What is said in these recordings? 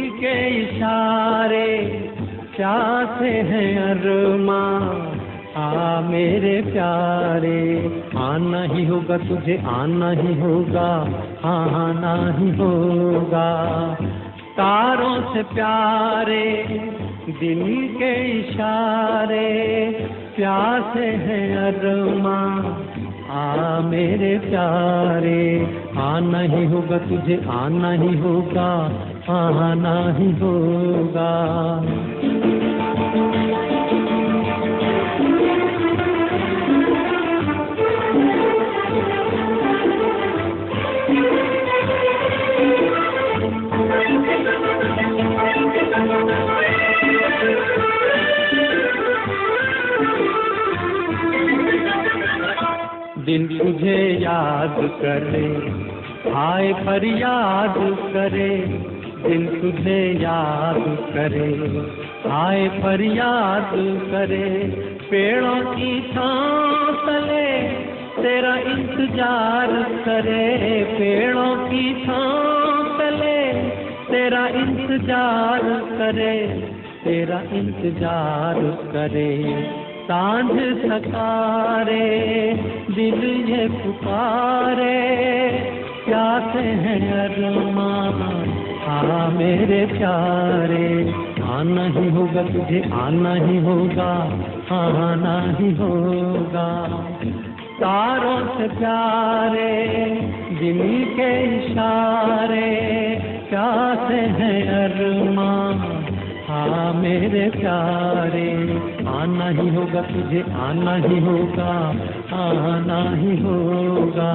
के इशारे प्यासे हैं अरमां, आ मेरे प्यारे। आना ही होगा तुझे, आना ही होगा, आना ही होगा। तारों से प्यारे दिल के इशारे प्यासे हैं अरमां, आ मेरे प्यारे। आना ही होगा तुझे, आना ही होगा, आना ही होगा। दिल तुझे याद करे, आए फरियाद करे। दिल तुझे याद करे, आए फरियाद करे। पेड़ों की छांव तले तेरा इंतजार करे, पेड़ों की छांव तले तेरा इंतजार करे, तेरा इंतजार करे। सांझ सकारे दिल ये पुकारे, प्यासे हैं अरमां, आ मेरे प्यारे। आना ही होगा तुझे, आना ही होगा, आना ही होगा। तारों से प्यारे दिल के इशारे प्यासे हैं अरमां, हाँ मेरे प्यारे। आना ही होगा तुझे, आना ही होगा, आना ही होगा।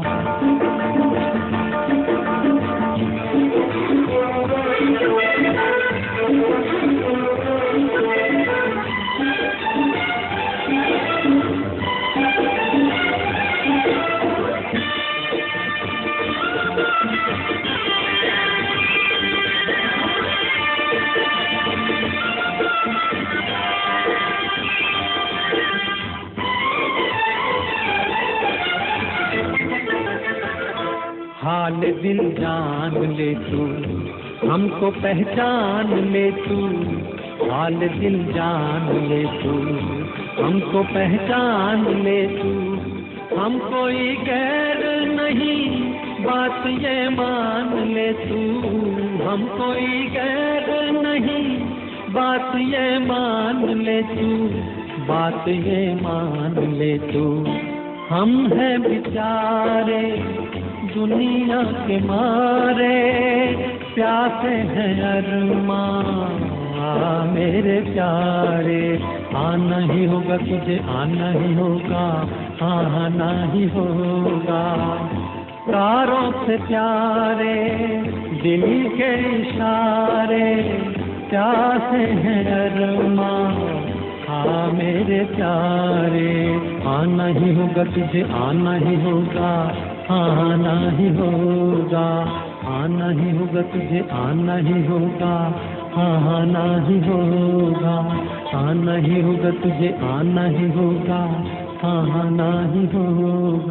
हाल दिल जान ले तू, हमको पहचान ले तू। हाल दिल जान ले तू, हमको पहचान ले तू। हम कोई गैर नहीं, बात ये मान ले तू। हम कोई गैर नहीं, बात ये मान ले तू, बात ये मान ले तू। हम हैं बेचारे दुनिया के मारे, प्यासे हैं अरमां, मेरे प्यारे। आना ही होगा तुझे, आना ही होगा, आना ही होगा। तारों से प्यारे दिल के इशारे प्यासे हैं अरमां, हाँ मेरे प्यारे। आना ही होगा तुझे, आना ही होगा, आना ही होगा। आना ही होगा तुझे, आना ही होगा, आना ही होगा। आना ही होगा तुझे, आना ही होगा, आना ही होगा।